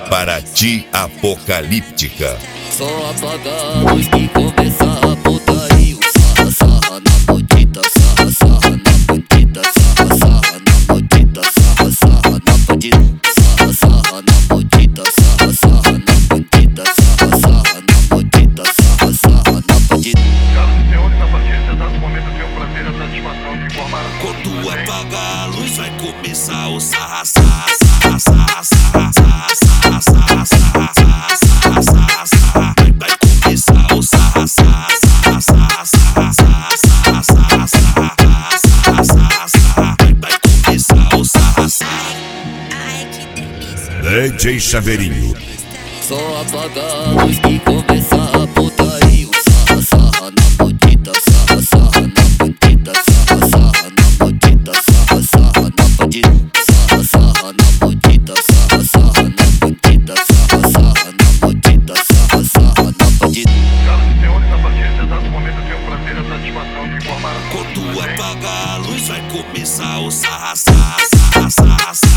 Paraty Apocalíptica. Só apagar a luz que começar a putaria. Sarra, sarra na bandida, sarra, sarra na bandida, sarra, sarra na bandida, sarra, sarra na bandida, sarra, sarra na bandida, sarra, sarra na bandida, sarra, sarra na bandida, sarra, sarra na bandida. Caros senhores, a partir desse exato momento eu tenho o prazer e a satisfação de informar. Quando apagar a luz vai começar o sarra, sarra, sarra, sarra, sarra, sarra, sarra, sarra, sarra, sarra, sarra, sarra. Vai começar o sarra, sarra, sarra, sarra, sarra, sarra, sarra, sarra, sarra, sarra, sarra. Vai começar o sarra, sarra. Ai, que delícia. DJ Chaveirinho. Só apagar a luz que começar a putaria. Sarra, sarra na bandida, sarra, sarra na bandida, sarra, sarra na bandida, sarra, sarra na bandida, sarra, sarra na bandida, sarra, sarra na bandida, sarra, sarra na bandida, sarra, sarra na bandida. Caros senhores, a partir desse exato momento eu tenho o prazer e a satisfação de informar. Quando apagar a luz vai começar o sarra, sarra, sarra, sarra, sarra.